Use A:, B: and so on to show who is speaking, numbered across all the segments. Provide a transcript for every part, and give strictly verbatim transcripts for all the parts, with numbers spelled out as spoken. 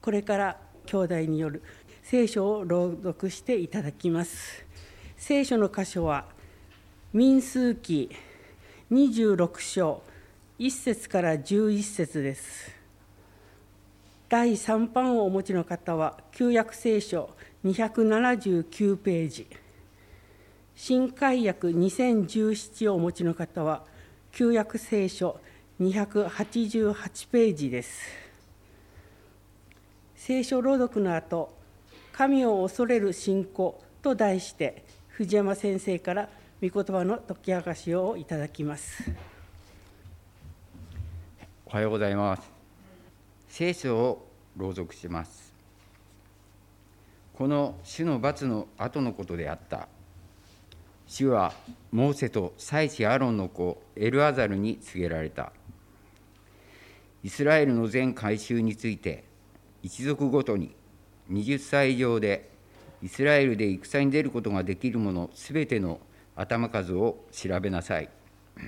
A: これから兄弟による聖書を朗読していただきます。聖書の箇所は民数記にじゅうろく章いっ節からじゅういち節です。だいさん版をお持ちの方は旧約聖書にひゃくななじゅうきゅうページ、新改訳にせんじゅうななをお持ちの方は旧約聖書にひゃくはちじゅうはちページです。聖書朗読の後、神を恐れる信仰と題して藤山先生から御言葉の解き明かしをいただきます。
B: おはようございます。聖書を朗読します。この主の罰の後のことであった。主はモーセと祭司アロンの子エルアザルに告げられた。イスラエルの全改宗について、一族ごとにはたち以上でイスラエルで戦に出ることができる者すべての頭数を調べなさい。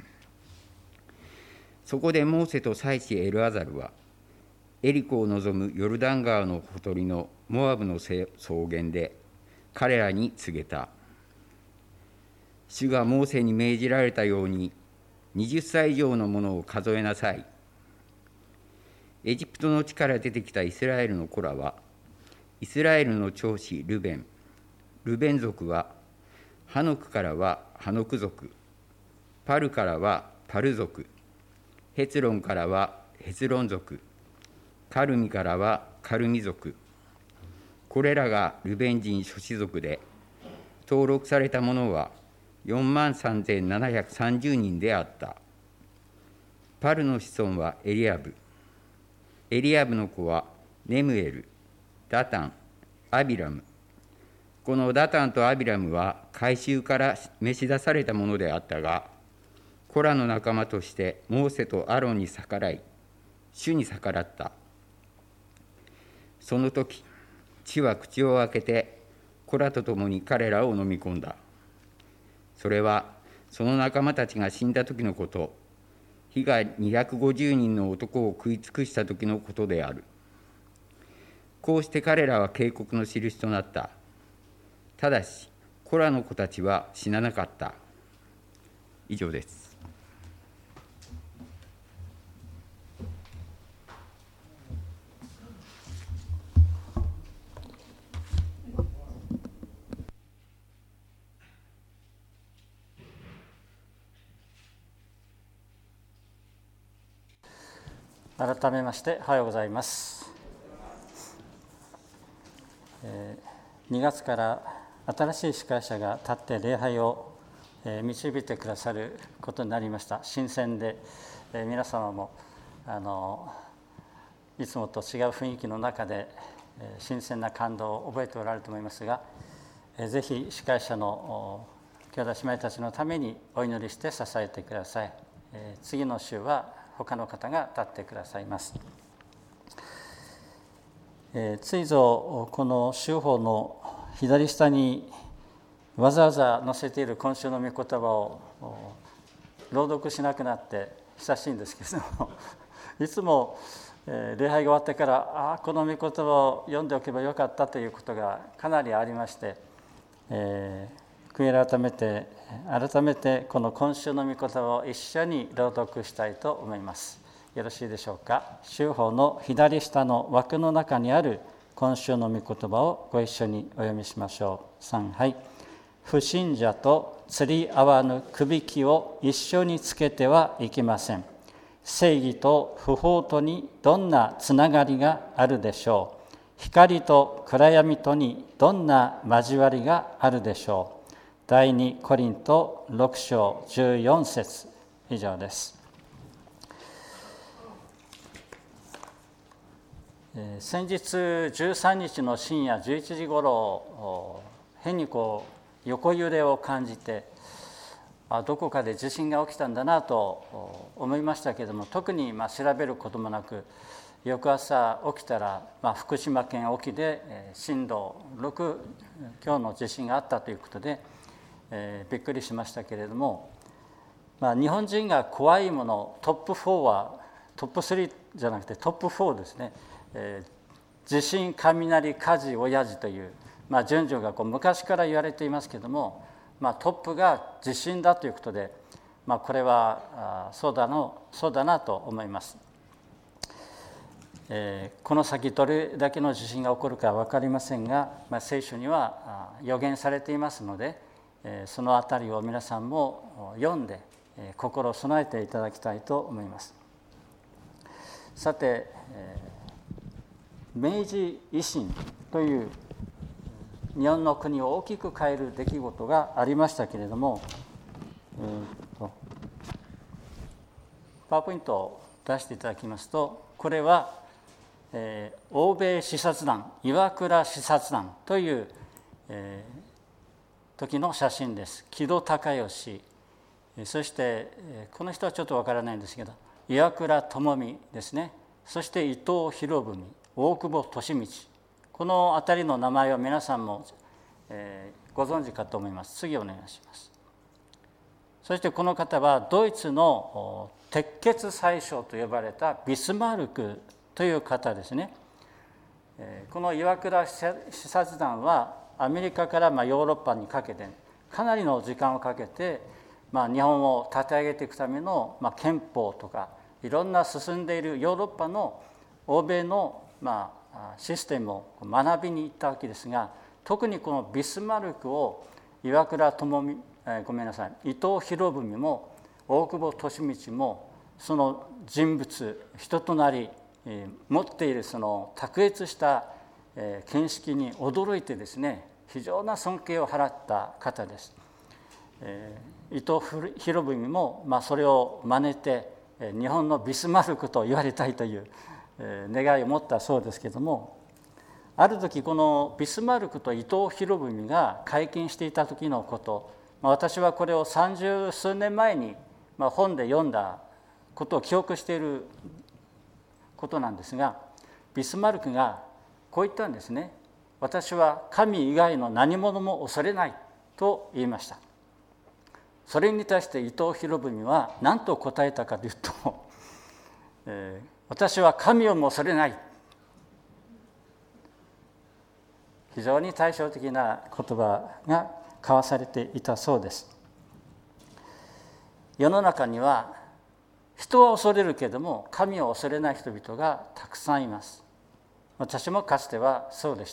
B: そこでモーセと祭司エルアザルは、エリコを望むヨルダン川のほとりのモアブの草原で彼らに告げた。主がモーセに命じられたようにはたち以上のものを数えなさい。エジプトの地から出てきたイスラエルの子らは、イスラエルの長子ルベン、ルベン族は、ハノクからはハノク族、パルからはパル族、ヘツロンからはヘツロン族、カルミからはカルミ族。これらがルベン人諸子族で、登録された者はよんまんさんぜんななひゃくさんじゅうにんであった。パルの子孫はエリアブ。エリアブの子はネムエル、ダタン、アビラム。このダタンとアビラムは改宗から召し出されたものであったが、コラの仲間としてモーセとアロンに逆らい、主に逆らった。その時、地は口を開けて、コラと共に彼らを飲み込んだ。それは、その仲間たちが死んだ時のこと、火がにひゃくごじゅうにんの男を食い尽くした時のことである。こうして彼らは警告の印となった。ただし、コラの子たちは死ななかった。以上です。
C: 改めましておはようございます。にがつから新しい司会者が立って礼拝を導いてくださることになりました。新鮮で、皆様もあのいつもと違う雰囲気の中で新鮮な感動を覚えておられると思いますが、ぜひ司会者の兄弟姉妹たちのためにお祈りして支えてください。次の週は他の方が立ってくださいます。えー、ついぞこの週報の左下にわざわざ載せている今週の御言葉を朗読しなくなって久しいんですけれども、いつも、えー、礼拝が終わってからああこの御言葉を読んでおけばよかったということがかなりありまして、えー悔い改めて改めてこの今週の御言葉を一緒に朗読したいと思います。よろしいでしょうか。週報の左下の枠の中にある今週の御言葉をご一緒にお読みしましょう。さんはい。不信者と釣り合わぬくびきを一緒につけてはいけません。正義と不法とにどんなつながりがあるでしょう。光と暗闇とにどんな交わりがあるでしょう。第二コリントろく章じゅうよん節以上です。先日じゅうさんにちの深夜じゅういちじごろ、変にこう横揺れを感じて、あどこかで地震が起きたんだなと思いましたけれども、特にまあ調べることもなく、翌朝起きたら、まあ、福島県沖で震度ろく強の地震があったということで、えー、びっくりしましたけれども、まあ、日本人が怖いものトップフォーはトップスリーじゃなくてトップフォーですね、えー、 地震、雷、火事、親父という、まあ、順序がこう昔から言われていますけれども、まあ、トップが地震だということで、まあ、これはそうだのそうだなと思います。えー、この先どれだけの地震が起こるかは分かりませんが、まあ、聖書には予言されていますので、えー、そのあたりを皆さんも読んで、えー、心を備えていただきたいと思います。さて、えー、明治維新という日本の国を大きく変える出来事がありましたけれども、えー、とパワーポイントを出していただきますと、これは、えー、欧米視察団、岩倉視察団という、えー、時の写真です。木戸孝允、そして、えー、この人はちょっとわからないんですけど、岩倉具視ですね、そして伊藤博文、大久保利通、このあたりの名前を皆さんも、えー、ご存知かと思います。次お願いします。そしてこの方はドイツの鉄血宰相と呼ばれたビスマルクという方ですね。この岩倉視察団はアメリカからまあヨーロッパにかけてかなりの時間をかけて、まあ、日本を立て上げていくためのまあ憲法とかいろんな進んでいるヨーロッパの欧米のまあシステムを学びに行ったわけですが、特にこのビスマルクを岩倉具視、えー、ごめんなさい伊藤博文も大久保利通もその人物人となり、えー、持っているその卓越した、えー、見識に驚いてですね、非常な尊敬を払った方です。えー、伊藤博文も、まあ、それを真似て、えー、日本のビスマルクと言われたいという、えー、願いを持ったそうですけれども、ある時このビスマルクと伊藤博文が会見していた時のこと、私はこれを三十数年前に本で読んだことを記憶していることなんですが、ビスマルクがこう言ったんですね。私は神以外の何者も恐れないと言いました。それに対して伊藤博文は何と答えたかというと、えー、私は神をも恐れない。非常に対照的な言葉が交わされていたそうです。世の中には人は恐れるけれども神を恐れない人々がたくさんいます。私もかつてはそうでした。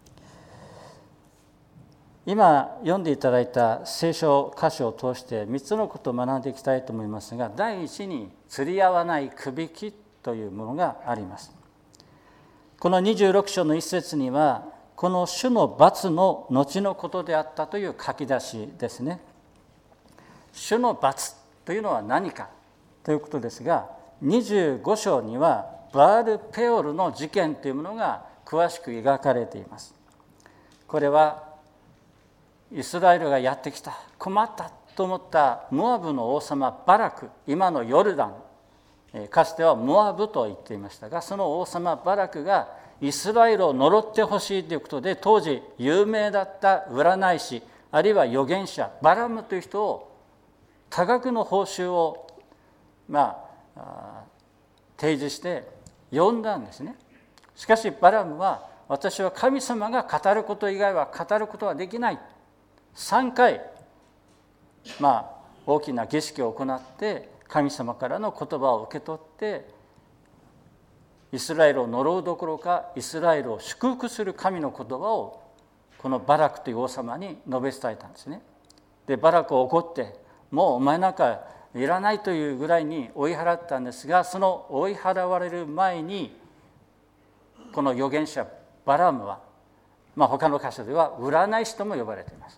C: 今読んでいただいた聖書箇所を通してみっつのことを学んでいきたいと思いますが、第一に釣り合わないくびきというものがあります。このにじゅうろく章の一節にはこの主の罰の後のことであったという書き出しですね。主の罰というのは何かということですが、にじゅうご章にはバールペオルの事件というものが詳しく描かれています。これはイスラエルがやってきた、困ったと思ったモアブの王様バラク、今のヨルダン、かつてはモアブと言っていましたが、その王様バラクがイスラエルを呪ってほしいということで、当時有名だった占い師あるいは預言者バラムという人を多額の報酬を、まあ、提示して呼んだんですね。しかしバラムは、私は神様が語ること以外は語ることはできない、さんかい、まあ、大きな儀式を行って神様からの言葉を受け取ってイスラエルを呪うどころかイスラエルを祝福する神の言葉をこのバラクという王様に述べ伝えたんですね。でバラクは怒って、もうお前なんかいらないというぐらいに追い払ったんですが、その追い払われる前にこの預言者バラムは、まあ、他の箇所では占い師とも呼ばれています。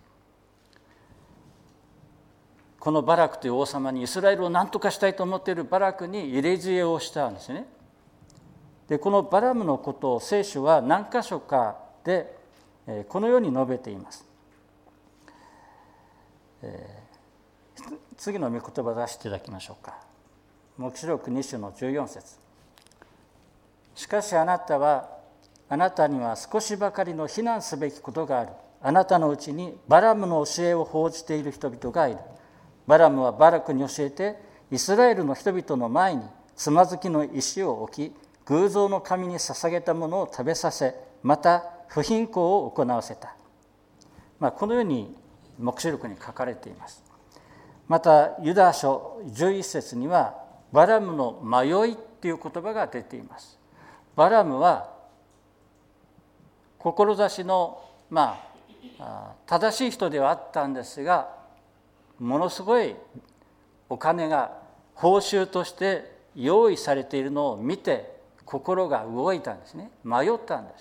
C: このバラクという王様に、イスラエルを何とかしたいと思っているバラクに入れ知恵をしたんですね。でこのバラムのことを聖書は何箇所かでこのように述べています。えー、次の御言葉を出していただきましょうか。黙示録に章のじゅうよん節。しかしあなたは、あなたには少しばかりの非難すべきことがある。あなたのうちにバラムの教えを報じている人々がいる。バラムはバラクに教えて、イスラエルの人々の前につまずきの石を置き、 偶像の神に捧げたものを食べさせ、また不貧困を行わせた。まあ、このように黙示録に書かれています。またユダ書じゅういっ節にはバラムの迷いという言葉が出ています。バラムは志の、まあ、正しい人ではあったんですが、ものすごいお金が報酬として用意されているのを見て心が動いたんですね。迷ったんです。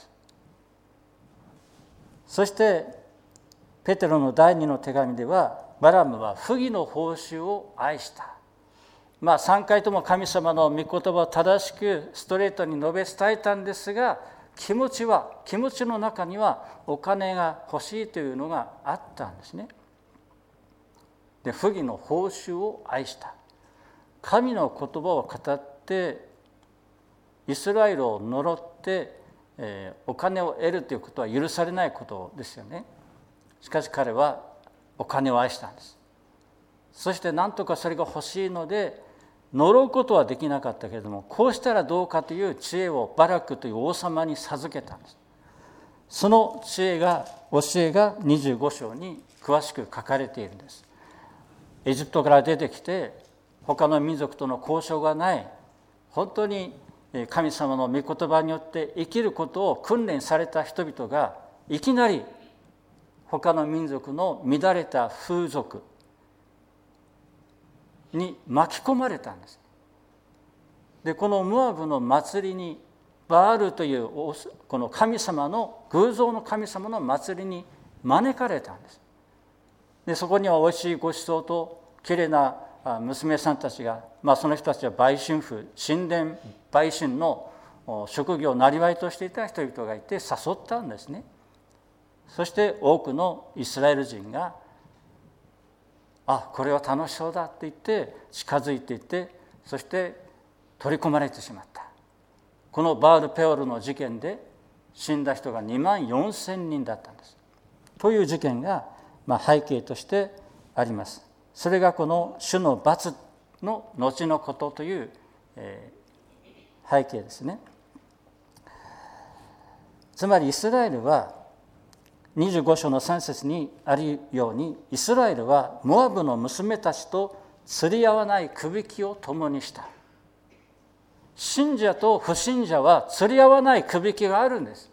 C: そしてペテロの第二の手紙では、バラムは不義の報酬を愛した。まあさんかいとも神様の御言葉を正しくストレートに述べ伝えたんですが、気持ちは気持ちの中にはお金が欲しいというのがあったんですね。で、不義の報酬を愛した。神の言葉を語ってイスラエルを呪って、えー、お金を得るということは許されないことですよね。しかし彼はお金を愛したんです。そして何とかそれが欲しいので呪うことはできなかったけれども、こうしたらどうかという知恵をバラクという王様に授けたんです。その知恵が教えがにじゅうご章に詳しく書かれているんです。エジプトから出てきて他の民族との交渉がない、本当に神様の御言葉によって生きることを訓練された人々がいきなり他の民族の乱れた風俗に巻き込まれたんです。で、このモアブの祭りにバールというこの神様の偶像の神様の祭りに招かれたんです。で、そこにはおいしいご馳走ときれいな娘さんたちが、まあ、その人たちは売春婦、神殿売春の職業を生業としていた人々がいて誘ったんですね。そして多くのイスラエル人が、あ、これは楽しそうだって言って近づいていって、そして取り込まれてしまった。このバールペオルの事件で死んだ人がにまんよんせんにんだったんです。という事件が、まあ、背景としてあります。それがこの主の罰の後のことという、えー、背景ですね。つまりイスラエルはにじゅうご章のさん節にあるように、イスラエルはモアブの娘たちと釣り合わないくびきを共にした。信者と不信者は釣り合わないくびきがあるんです。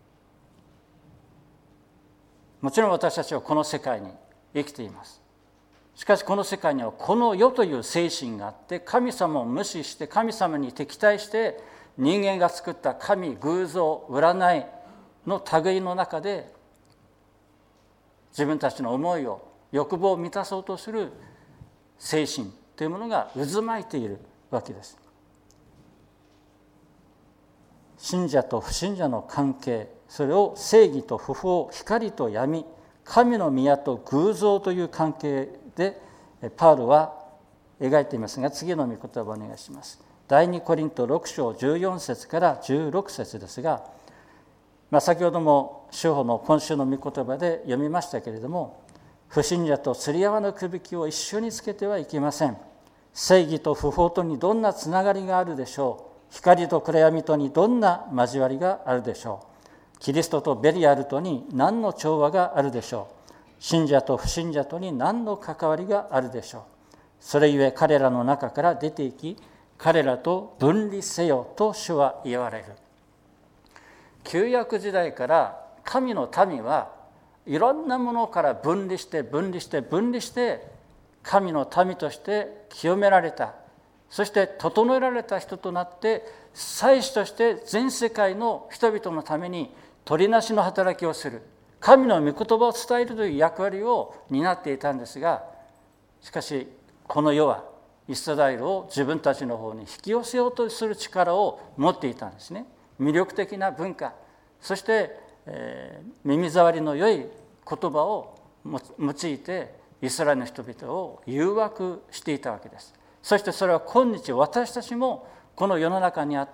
C: もちろん私たちはこの世界に生きています。しかしこの世界にはこの世という精神があって、神様を無視して神様に敵対して人間が作った神、偶像、占いの類の中で自分たちの思いを、欲望を満たそうとする精神というものが渦巻いているわけです。信者と不信者の関係、それを正義と不法、光と闇、神の宮と偶像という関係でパウロは描いていますが、次の御言葉をお願いします。第二コリントろく章じゅうよん節からじゅうろく節ですが、まあ、先ほども主法の今週の御言葉で読みましたけれども、不信者と釣り合わぬくびきを一緒につけてはいけません。正義と不法とにどんなつながりがあるでしょう。光と暗闇とにどんな交わりがあるでしょう。キリストとベリアルとに何の調和があるでしょう。信者と不信者とに何の関わりがあるでしょう。それゆえ彼らの中から出ていき、彼らと分離せよと主は言われる。旧約時代から神の民はいろんなものから分離して分離して分離して神の民として清められた、そして整えられた人となって祭司として全世界の人々のために取りなしの働きをする、神の御言葉を伝えるという役割を担っていたんですが、しかしこの世はイスラエルを自分たちの方に引き寄せようとする力を持っていたんですね。魅力的な文化、そして、えー、耳障りの良い言葉を用いてイスラエルの人々を誘惑していたわけです。そしてそれは今日私たちもこの世の中にあって、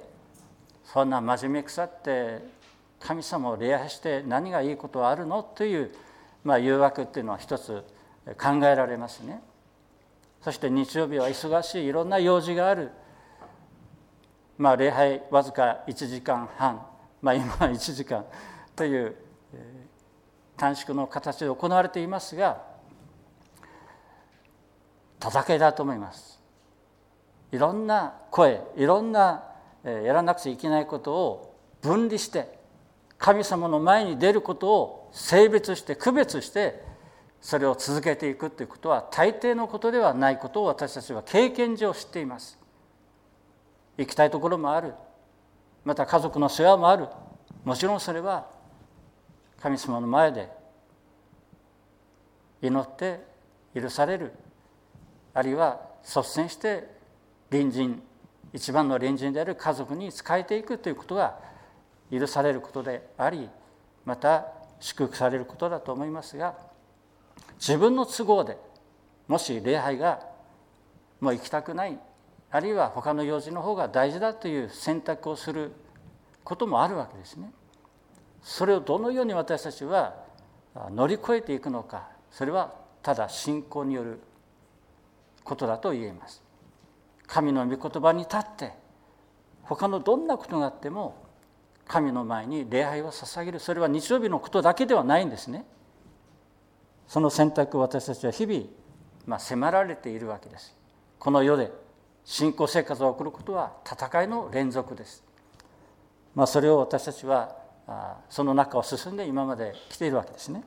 C: そんな真面目腐って神様を礼拝して何がいいことはあるのという、まあ、誘惑っていうのは一つ考えられますね。そして日曜日は忙しい、いろんな用事がある。 まあ、礼拝わずかいちじかんはん、まあ、今はいちじかんという短縮の形で行われていますが、戦いだと思います。いろんな声、いろんなやらなくちゃいけないことを分離して、神様の前に出ることを性別して区別して、それを続けていくということは大抵のことではないことを私たちは経験上知っています。行きたいところもある。また家族の世話もある。もちろんそれは神様の前で祈って許される。あるいは率先して隣人、一番の隣人である家族に仕えていくということが許されることであり、また祝福されることだと思いますが、自分の都合でもし礼拝がもう行きたくない、あるいは他の用事の方が大事だという選択をすることもあるわけですね。それをどのように私たちは乗り越えていくのか、それはただ信仰によることだと言えます。神の御言葉に立って他のどんなことがあっても神の前に礼拝を捧げる、それは日曜日のことだけではないんですね。その選択を私たちは日々、まあ、迫られているわけです。この世で信仰生活を送ることは戦いの連続です。まあ、それを私たちはその中を進んで今まで来ているわけですね。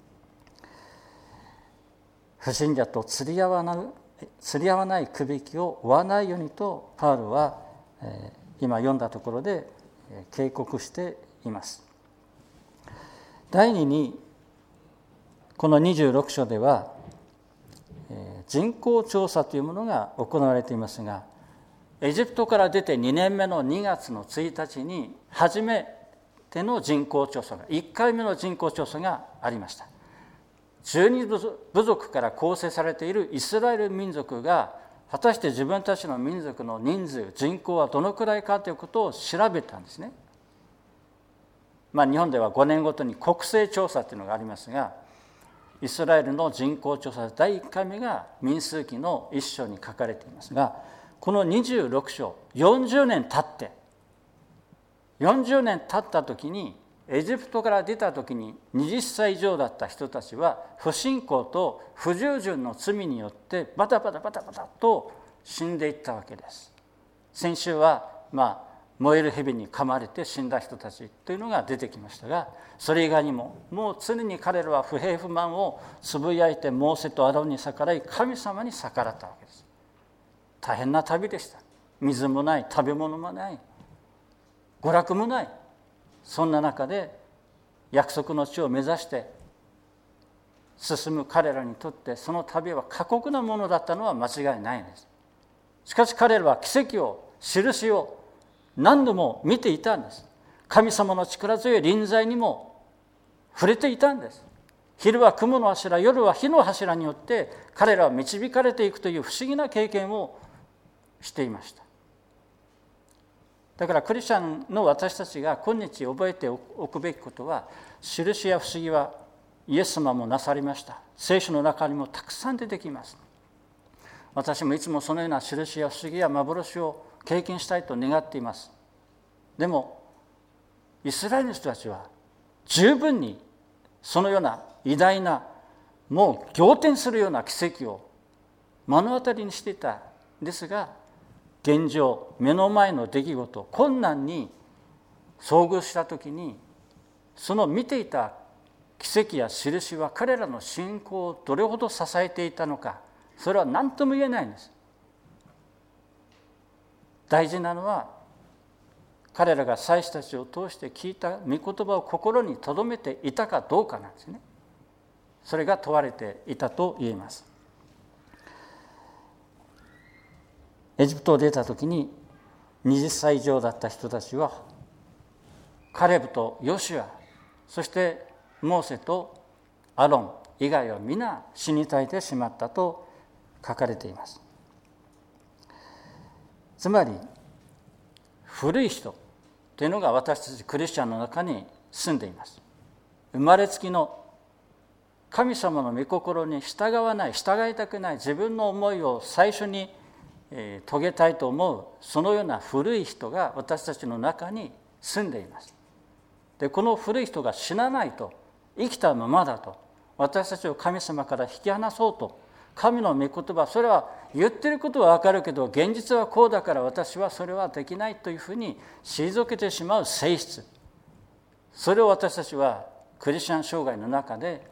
C: 不信者と釣り合わない釣り合わない区引きを負わないようにとパウロは今読んだところで警告しています。第二に、このにじゅうろく章では人口調査というものが行われていますが、エジプトから出てにねんめのにがつのついたちに初めての人口調査が、いっかいめの人口調査がありました。じゅうに部族から構成されているイスラエル民族が果たして自分たちの民族の人数、人口はどのくらいかということを調べたんですね。まあ、日本ではごねんごとに国勢調査というのがありますが、イスラエルの人口調査だいいっかいめが民数記の一章に書かれていますが、このにじゅうろく章、よんじゅうねん経ってよんじゅうねん経った時に、エジプトから出た時にはたち以上だった人たちは不信仰と不従順の罪によってバタバタバタバタと死んでいったわけです。先週は、まあ、燃える蛇に噛まれて死んだ人たちというのが出てきましたが、それ以外にももう常に彼らは不平不満をつぶやいてモーセとアロンに逆らい神様に逆らったわけです。大変な旅でした。水もない、食べ物もない、娯楽もない。そんな中で約束の地を目指して進む彼らにとって、その旅は過酷なものだったのは間違いないんです。しかし彼らは奇跡を、印を何度も見ていたんです。神様の力強い臨在にも触れていたんです。昼は雲の柱、夜は火の柱によって彼らは導かれていくという不思議な経験をしていました。だからクリスチャンの私たちが今日覚えておくべきことは、印や不思議はイエス様もなさりました。聖書の中にもたくさん出てきます。私もいつもそのような印や不思議や幻を経験したいと願っています。でもイスラエルの人たちは十分にそのような偉大な、もう仰天するような奇跡を目の当たりにしていたんですが、現状、目の前の出来事、困難に遭遇したときに、その見ていた奇跡や印は彼らの信仰をどれほど支えていたのか、それは何とも言えないんです。大事なのは、彼らが祭司たちを通して聞いた御言葉を心に留めていたかどうかなんですね。それが問われていたと言えます。エジプトを出た時にはたち以上だった人たちはカレブとヨシュア、そしてモーセとアロン以外は皆死に絶えてしまったと書かれています。つまり古い人というのが私たちクリスチャンの中に住んでいます。生まれつきの神様の御心に従わない、従いたくない自分の思いを最初に遂げたいと思うそのような古い人が私たちの中に住んでいます。でこの古い人が死なないと、生きたままだと、私たちを神様から引き離そうと、神の御言葉、それは言ってることは分かるけど現実はこうだから私はそれはできないというふうに退けてしまう性質、それを私たちはクリスチャン生涯の中で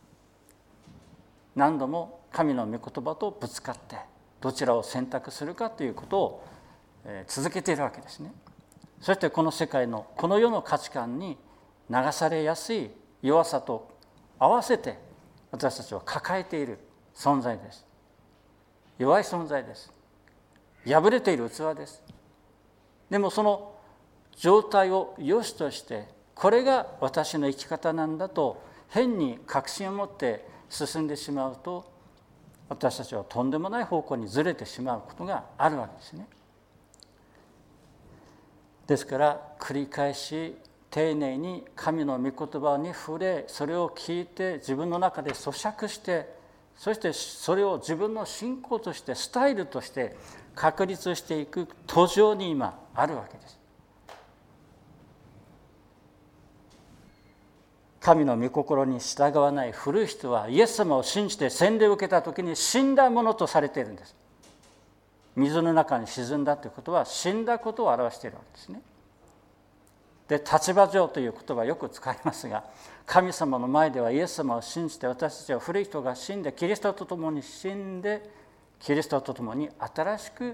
C: 何度も神の御言葉とぶつかってどちらを選択するかということを続けているわけですね。そしてこの世界のこの世の価値観に流されやすい弱さと合わせて私たちは抱えている存在です。弱い存在です。破れている器です。でもその状態を良しとして、これが私の生き方なんだと変に確信を持って進んでしまうと、私たちはとんでもない方向にずれてしまうことがあるわけですね。ですから繰り返し丁寧に神の御言葉に触れ、それを聞いて自分の中で咀嚼して、そしてそれを自分の信仰としてスタイルとして確立していく途上に今あるわけです。神の御心に従わない古い人はイエス様を信じて洗礼を受けた時に死んだものとされているんです。水の中に沈んだということは死んだことを表しているわけですね。で、立場上という言葉はよく使いますが、神様の前ではイエス様を信じて私たちは古い人が死んでキリストと共に死んでキリストと共に新しく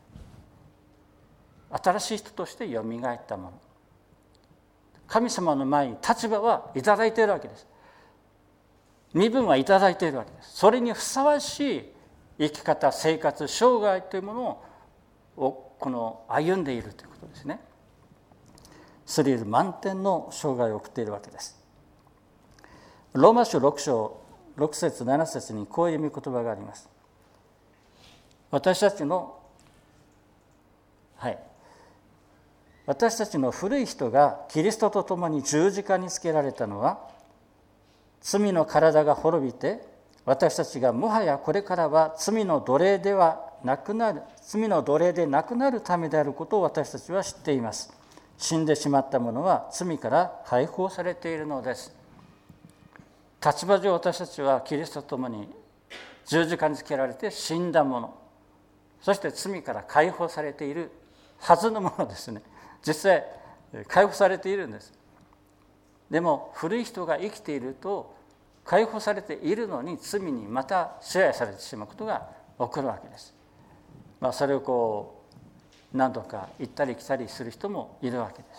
C: 新しい人としてよみがえったもの。神様の前に立場はいただいているわけです。身分はいただいているわけです。それにふさわしい生き方、生活、生涯というものをこの歩んでいるということですね。スリル満点の生涯を送っているわけです。ローマ書ろく章ろく節なな節にこういう御言葉があります。私たちのはい私たちの古い人がキリストと共に十字架につけられたのは、罪の体が滅びて私たちがもはやこれからは罪の奴隷ではなくなる罪の奴隷でなくなるためであることを私たちは知っています。死んでしまった者は罪から解放されているのです。立場上私たちはキリストと共に十字架につけられて死んだ者、そして罪から解放されているはずのものですね。実際解放されているんです。でも古い人が生きていると解放されているのに罪にまた支配されてしまうことが起こるわけです。まあ、それをこう何度か行ったり来たりする人もいるわけです。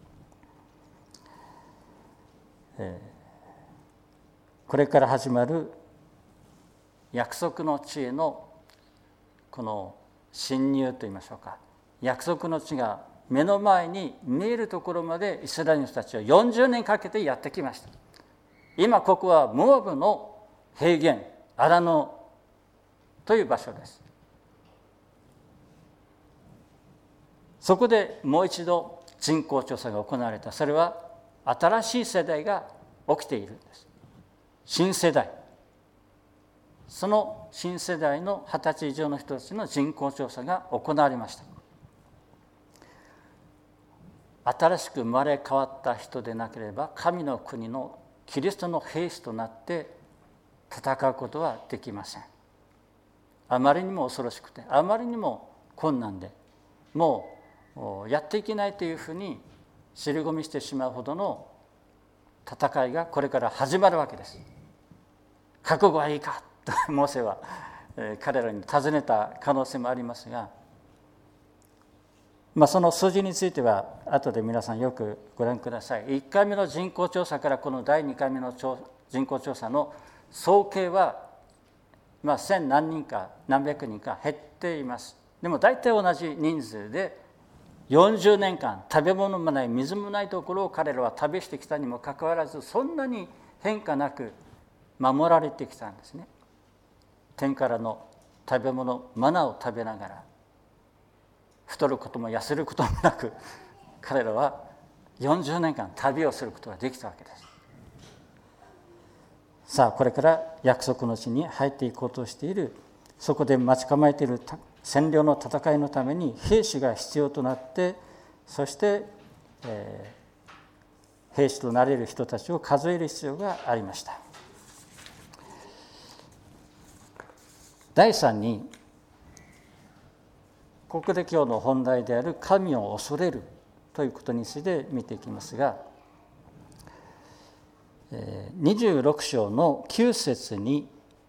C: えー、これから始まる約束の地へのこの侵入といいましょうか、約束の地が目の前に見えるところまでイスラエルの人たちはよんじゅうねんかけてやってきました。今ここはモアブの平原、アラノという場所です。そこでもう一度人口調査が行われた。それは新しい世代が起きているんです。新世代。その新世代の二十歳以上の人たちの人口調査が行われました。新しく生まれ変わった人でなければ神の国のキリストの兵士となって戦うことはできません。あまりにも恐ろしくて、あまりにも困難で、もうやっていけないというふうに尻込みしてしまうほどの戦いがこれから始まるわけです。覚悟はいいかとモーセは彼らに尋ねた可能性もありますが、まあ、その数字については後で皆さんよくご覧ください。いっかいめの人口調査からこのだいにかいめの人口調査の総計は、まあ、千何人か何百人か減っています。でも大体同じ人数でよんじゅうねんかん食べ物もない水もないところを彼らは旅してきたにもかかわらず、そんなに変化なく守られてきたんですね。天からの食べ物、マナを食べながら太ることも痩せることもなく、彼らはよんじゅうねんかん旅をすることができたわけです。さあこれから約束の地に入っていこうとしている、そこで待ち構えている占領の戦いのために兵士が必要となって、そして、えー、兵士となれる人たちを数える必要がありました。だいさんに、国土教の本題である神を恐れるということについて見ていきますが、にじゅうろく章のきゅう節に、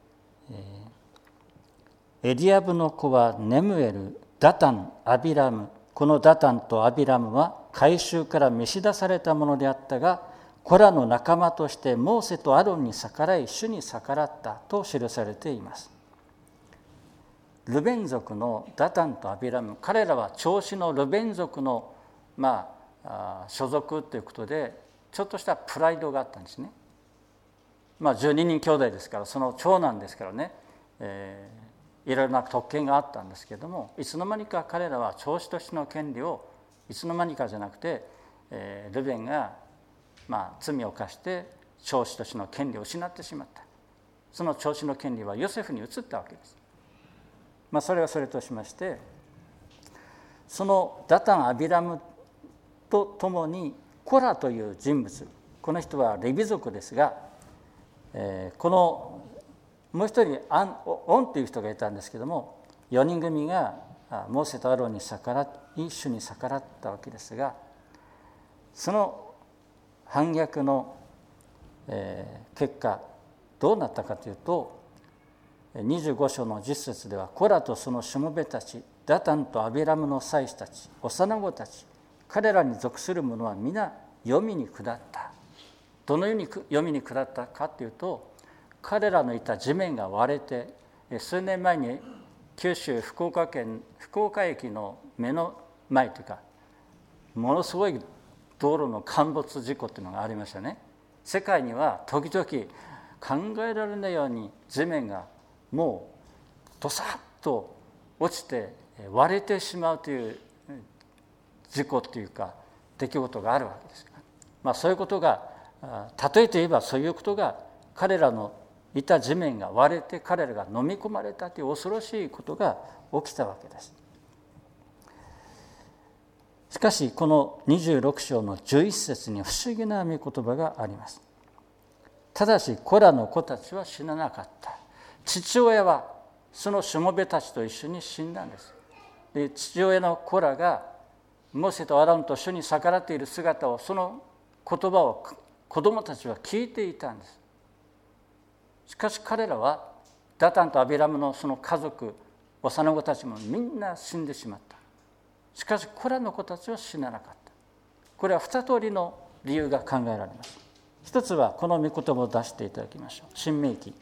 C: エリアブの子はネムエル、ダタン、アビラム。このダタンとアビラムは改宗から召し出されたものであったが、コラの仲間としてモーセとアロンに逆らい、主に逆らったと記されています。ルベン族のダタンとアビラム、彼らは長子のルベン族の、まあ、所属ということで、ちょっとしたプライドがあったんですね。まあ、じゅうににん兄弟ですから、その長男ですからね、えーいろいろな特権があったんですけれども、いつの間にか彼らは長子としての権利をいつの間にかじゃなくて、えー、ルベンが、まあ、罪を犯して長子としての権利を失ってしまった。その長子の権利はヨセフに移ったわけです。まあ、それはそれとしまして、そのダタン・アビラムとともにコラという人物、この人はレビ族ですが、えー、このもう一人アンオンという人がいたんですけども、よにん組がモーセとアロンに逆らい、主に逆らったわけですが、その反逆の、えー、結果どうなったかというと、にじゅうご章のじゅっ節では、コラとそのしもべたち、ダタンとアビラムの祭司たち、幼子たち、彼らに属する者は皆黄泉に下った。どのように黄泉に下ったかというと、彼らのいた地面が割れて、数年前に九州福岡県福岡駅の目の前というか、ものすごい道路の陥没事故というのがありましたね。世界には時々考えられないように地面がもうドサッと落ちて割れてしまうという事故というか出来事があるわけです。まあ、そういうことが、例えて言えばそういうことが彼らのいた地面が割れて彼らが飲み込まれたという恐ろしいことが起きたわけです。しかしこのにじゅうろく章のじゅういち節に不思議な御言葉があります。ただしコラの子たちは死ななかった。父親はそのしもべたちと一緒に死んだんです。で、父親のコラがモーセとアロンと主に逆らっている姿を、その言葉を子供たちは聞いていたんです。しかし彼らはダタンとアビラムのその家族、幼子たちもみんな死んでしまった。しかしコラの子たちは死ななかった。これは二通りの理由が考えられます。一つはこの御言葉を出していただきましょう。申命記。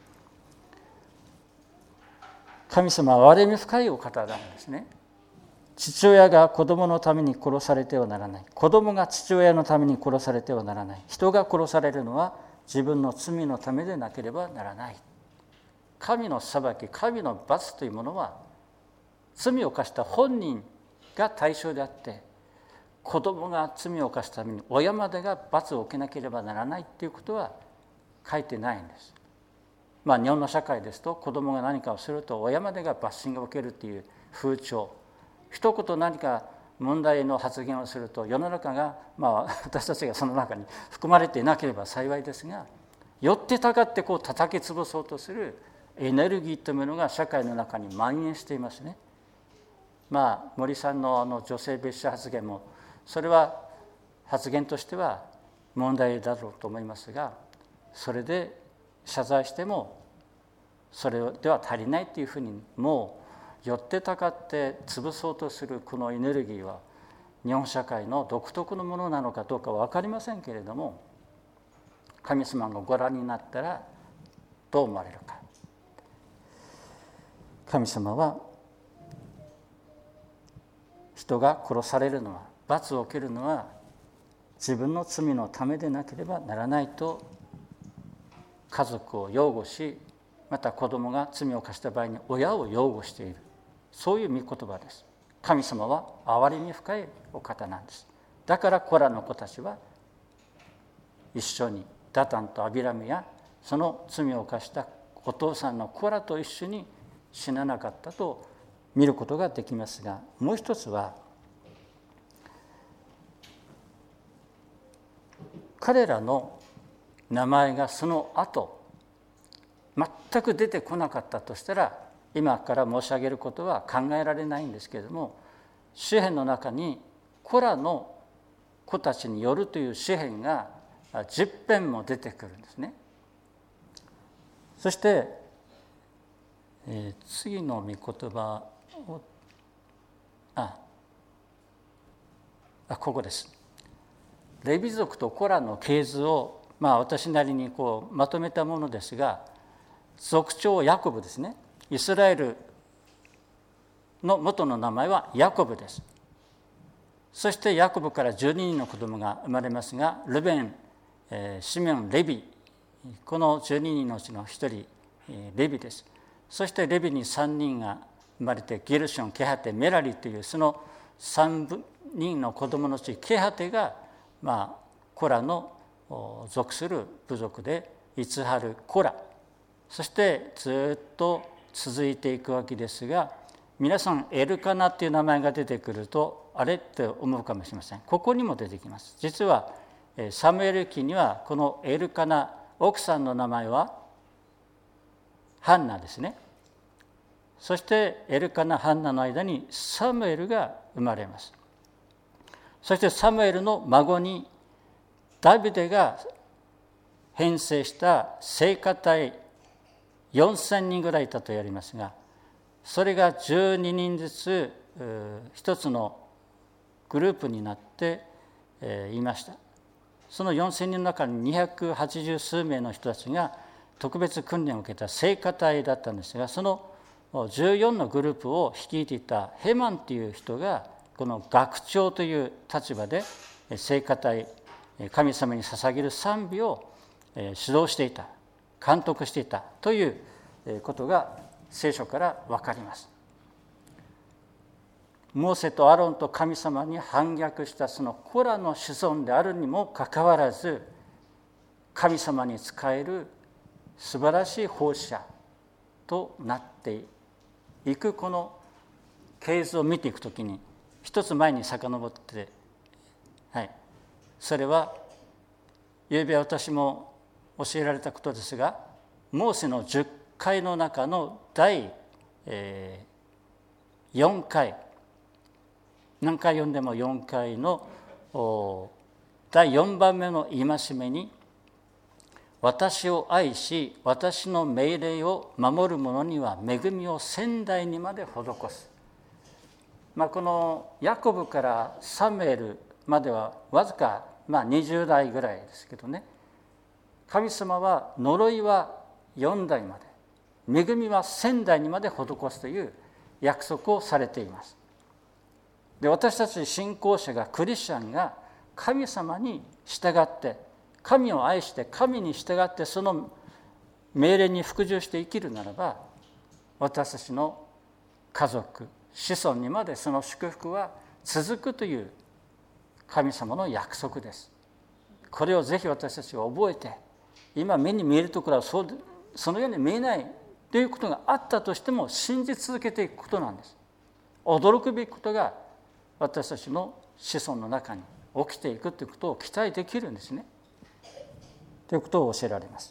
C: 神様は憐れみ深いお方なんですね。父親が子供のために殺されてはならない。子供が父親のために殺されてはならない。人が殺されるのは自分の罪のためでなければならない。神の裁き、神の罰というものは罪を犯した本人が対象であって、子供が罪を犯したために親までが罰を受けなければならないということは書いてないんです。まあ、日本の社会ですと、子供が何かをすると親までが罰審が受けるという風潮、一言何か問題の発言をすると世の中が、まあ、私たちがその中に含まれていなければ幸いですが、よってたかってこう叩き潰そうとするエネルギーというものが社会の中に蔓延していますね。まあ、森さんのあの女性蔑視発言も、それは発言としては問題だろうと思いますが、それで謝罪してもそれでは足りないというふうに、もうよってたかって潰そうとするこのエネルギーは日本社会の独特のものなのかどうかは分かりませんけれども、神様がご覧になったらどう思われるか。神様は人が殺されるのは、罰を受けるのは自分の罪のためでなければならないと家族を擁護し、また子供が罪を犯した場合に親を擁護している、そういう御言葉です。神様は憐れみ深いお方なんです。だからコラの子たちは一緒にダタンとアビラムやその罪を犯したお父さんのコラと一緒に死ななかったと見ることができますが、もう一つは彼らの名前がその後全く出てこなかったとしたら、今から申し上げることは考えられないんですけれども、詩編の中にコラの子たちによるという詩編がじゅっぺんも出てくるんですね。そして、えー、次の御言葉をああここです。レビ族とコラの系図を、まあ、私なりにこうまとめたものですが、族長ヤコブですね。イスラエルの元の名前はヤコブです。そしてヤコブからじゅうににんの子供が生まれますが、ルベン、えー、シメオン、レビ、このじゅうににんのうちのひとり、えー、レビです。そしてレビにさんにんが生まれて、ゲルション、ケハテ、メラリというそのさんにんの子供のうち、ケハテが、まあ、コラの属する部族で、イツハル、コラ、そしてずっと続いていくわけですが、皆さんエルカナっていう名前が出てくるとあれって思うかもしれません。ここにも出てきます。実はサムエル記にはこのエルカナ、奥さんの名前はハンナですね。そしてエルカナ、ハンナの間にサムエルが生まれます。そしてサムエルの孫にダビデが編成した聖歌隊よんせんにんぐらいいたとやりますが、それがじゅうににんずつ一つのグループになっていました。そのよんせんにんの中ににひゃくはちじゅうすうめいの人たちが特別訓練を受けた聖歌隊だったんですが、そのじゅうよんのグループを率いていたヘマンという人が、この学長という立場で聖歌隊、神様に捧げる賛美を指導していた、監督していたということが聖書から分かります。モーセとアロンと神様に反逆したそのコラの子孫であるにもかかわらず、神様に仕える素晴らしい奉仕者となっていく、この系図を見ていくときに、一つ前に遡って、はい、それはゆうべ私も教えられたことですが、モーセのじゅっかいの中の第よんかい、何回読んでもよんかいのだいよんばんめの戒めに、私を愛し私の命令を守る者には恵みを千代にまで施す。まあ、このヤコブからサムエルまではわずかまあにじゅうだいぐらいですけどね、神様は呪いはよんだいまで、恵みは千代にまで施すという約束をされています。で、私たち信仰者が、クリスチャンが神様に従って、神を愛して神に従って、その命令に服従して生きるならば、私たちの家族、子孫にまでその祝福は続くという神様の約束です。これをぜひ私たちは覚えて、今目に見えるところはそうそのように見えないということがあったとしても、信じ続けていくことなんです。驚くべきことが私たちの子孫の中に起きていくということを期待できるんですね。ということを教えられます。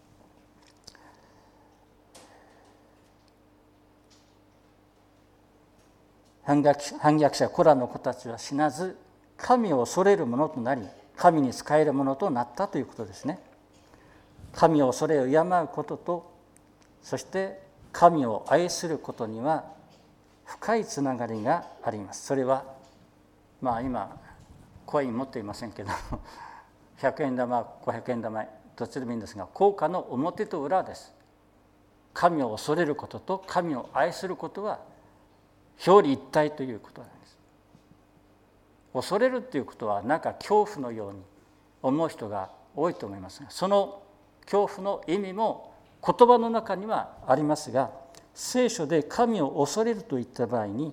C: 反逆者、反逆者コラの子たちは死なず、神を恐れる者となり、神に仕える者となったということですね。神を恐れを敬うことと、そして神を愛することには深いつながりがあります。それはまあ今コイン持っていませんけどひゃくえん玉、ごひゃくえん玉、どっちでもいいんですが、硬貨の表と裏です。神を恐れることと神を愛することは表裏一体ということなんです。恐れるということはなんか恐怖のように思う人が多いと思いますが、その恐怖の意味も言葉の中にはありますが、聖書で神を恐れるといった場合に、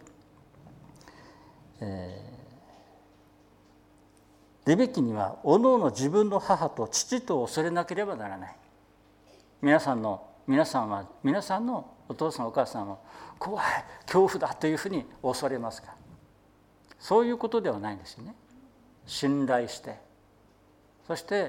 C: えー、レベキにはおのおの自分の母と父と恐れなければならない。皆さんの皆さんは皆さんのお父さんお母さんは怖い、恐怖だというふうに恐れますか？そういうことではないんですよね。信頼して、そして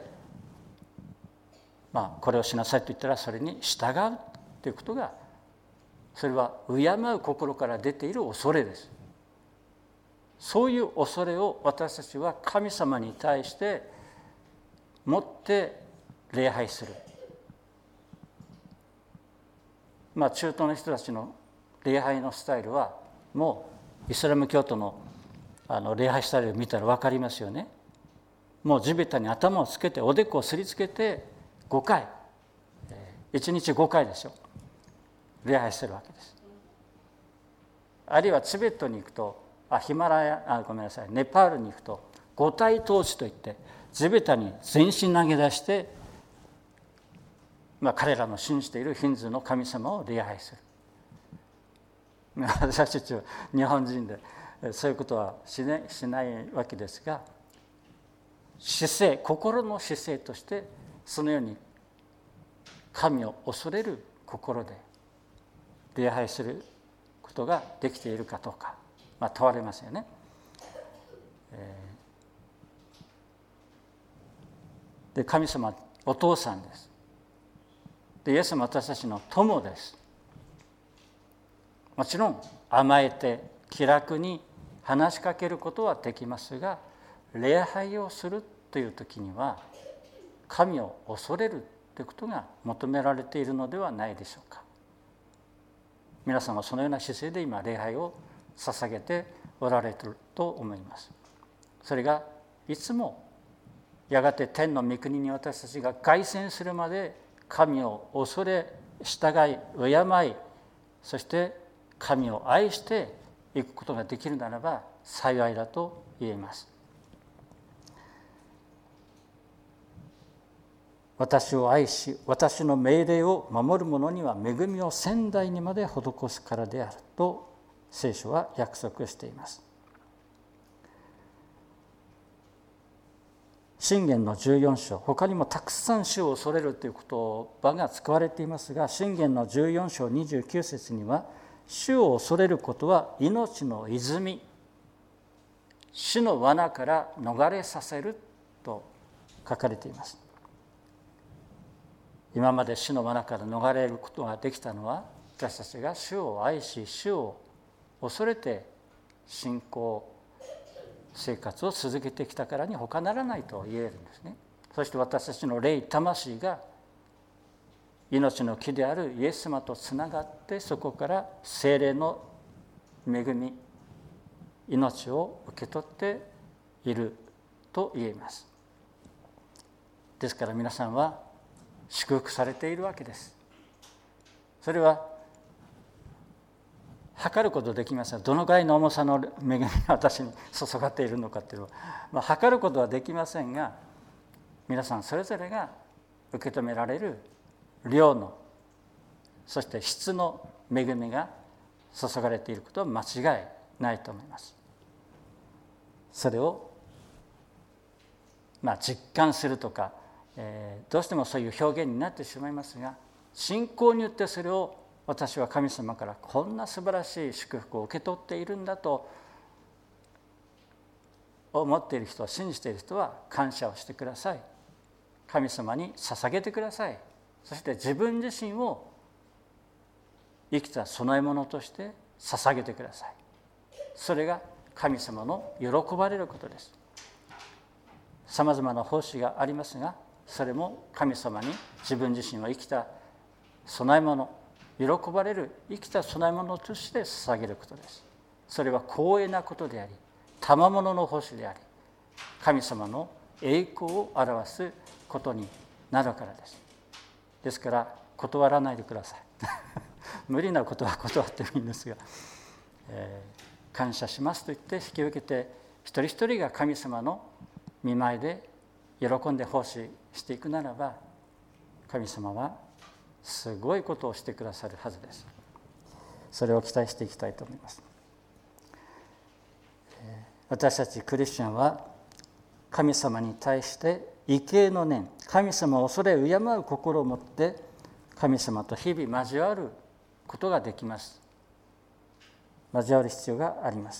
C: まあこれをしなさいと言ったらそれに従うということが、それは敬う心から出ている恐れです。そういう恐れを私たちは神様に対して持って礼拝する。まあ中東の人たちの礼拝のスタイルはもうイスラム教徒のあの礼拝スタイルを見たら分かりますよね。もう地べたに頭をつけておでこをすりつけてごかい、いちにちごかいですよ、礼拝してるわけです。あるいはチベットに行くと、あヒマラヤあごめんなさいネパールに行くと五体投地といって地べたに全身投げ出して、まあ、彼らの信じているヒンズーの神様を礼拝する。私たちは日本人でそういうことはしない、しないわけですが、姿勢、心の姿勢としてそのように神を恐れる心で礼拝することができているかどうか、まあ、問われますよね。えー、で神様はお父さんです。でイエス様は私たちの友です。もちろん甘えて気楽に話しかけることはできますが、礼拝をするという時には神を恐れるということが求められているのではないでしょうか。皆さんはそのような姿勢で今礼拝を捧げておられていると思います。それがいつもやがて天の御国に私たちが凱旋するまで神を恐れ従い敬い、そして神を愛していくことができるならば幸いだと言えます。私を愛し私の命令を守る者には恵みを千代にまで施すからであると聖書は約束しています。箴言のじゅうよん章、他にもたくさん主を恐れるという言葉が使われていますが、箴言のじゅうよん章にじゅうきゅう節には、主を恐れることは命の泉、死の罠から逃れさせると書かれています。今まで死の罠から逃れることができたのは、私たちが主を愛し主を恐れて信仰生活を続けてきたからに他ならないと言えるんですね。そして私たちの霊魂が命の木であるイエス様とつながって、そこから聖霊の恵み、命を受け取っていると言えます。ですから皆さんは祝福されているわけです。それは測ることできません。どのくらいの重さの恵みが私に注がっているのかというのは、まあ、測ることはできませんが、皆さんそれぞれが受け止められる量の、そして質の恵みが注がれていることは間違いないと思います。それを、まあ、実感するとか、えー、どうしてもそういう表現になってしまいますが、信仰によってそれを私は神様からこんな素晴らしい祝福を受け取っているんだと思っている人、信じている人は感謝をしてください。神様に捧げてください。そして自分自身を生きた供え物として捧げてください。それが神様の喜ばれることです。さまざまな奉仕がありますが、それも神様に自分自身を生きた供え物、喜ばれる生きた供え物として捧げることです。それは光栄なことであり、賜物の奉仕であり、神様の栄光を表すことになるからです。ですから断らないでください無理なことは断ってもいいんですが、えー、感謝しますと言って引き受けて、一人一人が神様の御前で喜んで奉仕していくならば、神様はすごいことをしてくださるはずです。それを期待していきたいと思います。私たちクリスチャンは神様に対して畏敬の念、神様を恐れ敬う心を持って神様と日々交わることができます。交わる必要があります。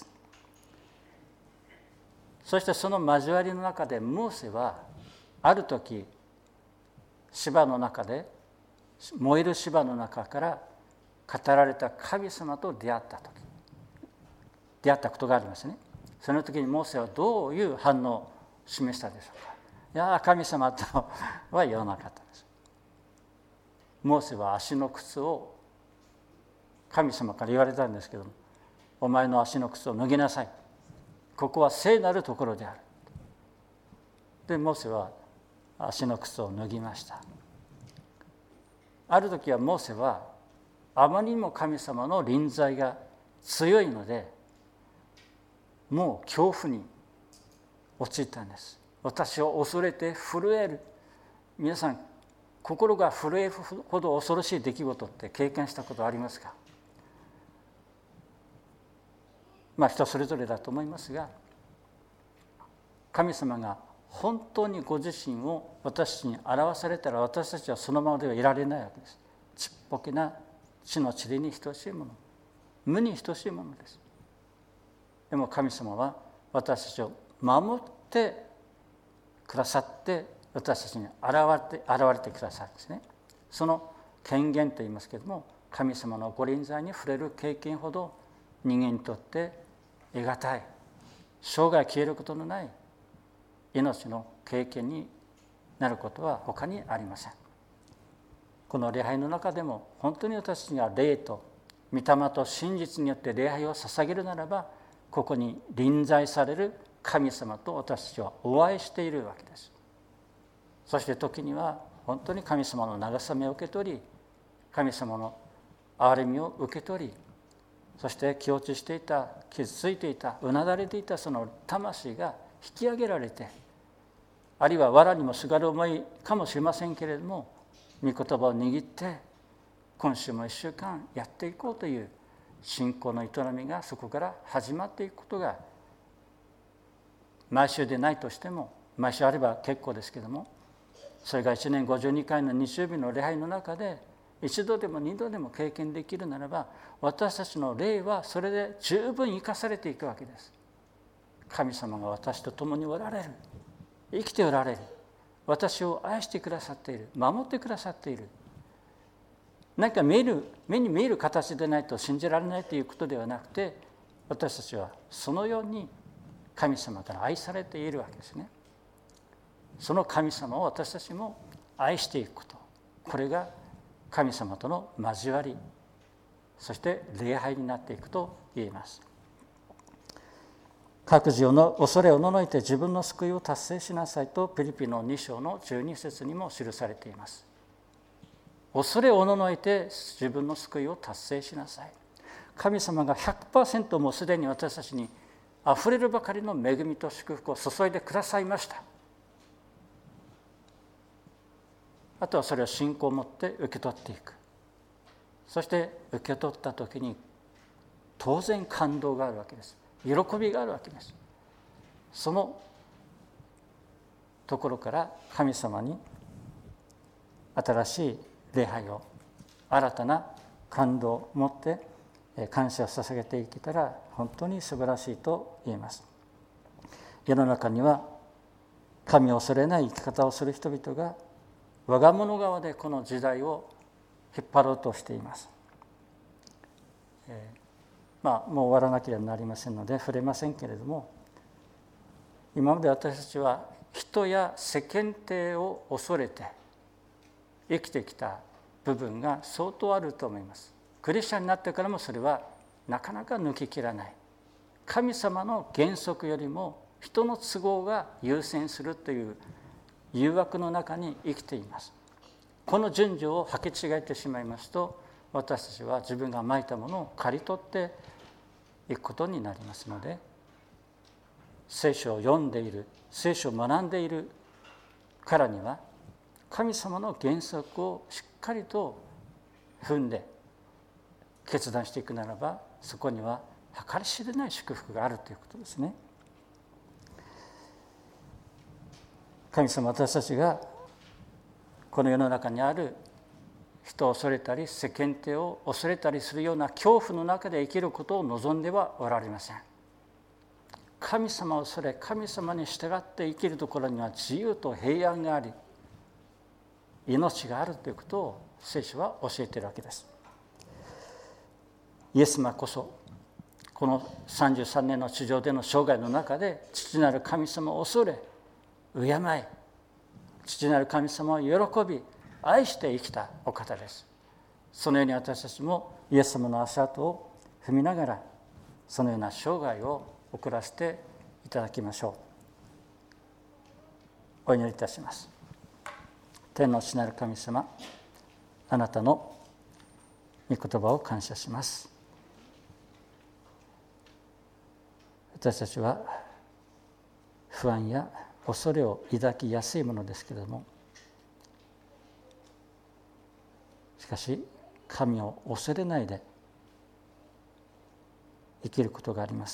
C: そしてその交わりの中でモーセはある時芝の中で燃える芝の中から語られた神様と出会った時出会ったことがありますね。その時にモーセはどういう反応を示したでしょうか。いや神様とは言わなかったんです。モーセは足の靴を神様から言われたんですけども、お前の足の靴を脱ぎなさい、ここは聖なるところである。でモーセは足の靴を脱ぎました。ある時はモーセはあまりにも神様の臨在が強いので、もう恐怖に陥ったんです。私を恐れて震える。皆さん、心が震えるほど恐ろしい出来事って経験したことありますか？まあ人それぞれだと思いますが、神様が本当にご自身を私たちに表されたら、私たちはそのままではいられないわけです。ちっぽけな地の塵に等しいもの、無に等しいものです。でも神様は私たちを守ってくださって、私たちに現れて現れてくださるんですね。その権限といいますけれども、神様のご臨在に触れる経験ほど人間にとって得難い、生涯消えることのない命の経験になることは他にありません。この礼拝の中でも本当に私たちが霊と御霊と真実によって礼拝を捧げるならば、ここに臨在される神様と私たちはお会いしているわけです。そして時には本当に神様の慰めを受け取り、神様の憐れみを受け取り、そして気落ちしていた、傷ついていた、うなだれていたその魂が引き上げられて、あるいは藁にもすがる思いかもしれませんけれども、御言葉を握って今週も一週間やっていこうという信仰の営みがそこから始まっていくことが、毎週でないとしても毎週あれば結構ですけども、それがいちねんごじゅうにかいの日曜日の礼拝の中で一度でも二度でも経験できるならば、私たちの霊はそれで十分生かされていくわけです。神様が私と共におられる、生きておられる、私を愛してくださっている、守ってくださっている。何か見える目に見える形でないと信じられないということではなくて、私たちはそのように神様から愛されているわけですね。その神様を私たちも愛していくこと、これが神様との交わり、そして礼拝になっていくと言えます。各自の恐れをののいて自分の救いを達成しなさいと、ピリピのに章のじゅうに節にも記されています。恐れをののいて自分の救いを達成しなさい。神様が ひゃくパーセント もうすでに私たちにあふれるばかりの恵みと祝福を注いでくださいました。あとはそれを信仰を持って受け取っていく。そして受け取った時に当然感動があるわけです。喜びがあるわけです。そのところから神様に新しい礼拝を、新たな感動を持って感謝を捧げていけたら本当に素晴らしいと言えます。世の中には神を恐れない生き方をする人々が我が物側でこの時代を引っ張ろうとしています。えー、まあもう終わらなければなりませんので触れませんけれども、今まで私たちは人や世間体を恐れて生きてきた部分が相当あると思います。クリスチャンになってからもそれはなかなか抜ききらない。神様の原則よりも人の都合が優先するという誘惑の中に生きています。この順序を履き違えてしまいますと、私たちは自分がまいたものを刈り取っていくことになりますので、聖書を読んでいる、聖書を学んでいるからには神様の原則をしっかりと踏んで決断していくならば、そこには計り知れない祝福があるということですね。神様、私たちがこの世の中にある人を恐れたり世間体を恐れたりするような恐怖の中で生きることを望んではおられません。神様を恐れ、神様に従って生きるところには自由と平安があり、命があるということを聖書は教えているわけです。イエス様こそこのさんじゅうさんねんの地上での生涯の中で父なる神様を恐れ敬い、父なる神様を喜び愛して生きたお方です。そのように私たちもイエス様の足跡を踏みながらそのような生涯を送らせていただきましょう。お祈りいたします。天の父なる神様、あなたの御言葉を感謝します。私たちは不安や恐れを抱きやすいものですけれども、しかし神を恐れないで生きることがあります。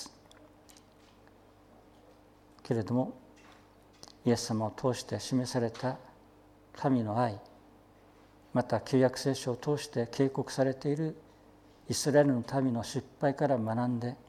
C: けれどもイエス様を通して示された神の愛、また旧約聖書を通して警告されているイスラエルの民の失敗から学んで、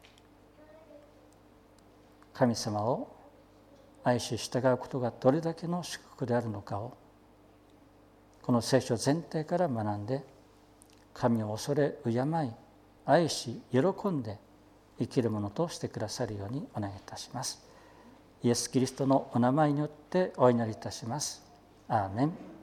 C: 神様を愛し従うことがどれだけの祝福であるのかをこの聖書全体から学んで、神を恐れ敬い愛し喜んで生きるものとしてくださるようにお願いいたします。イエス・キリストのお名前によってお祈りいたします。アーメン。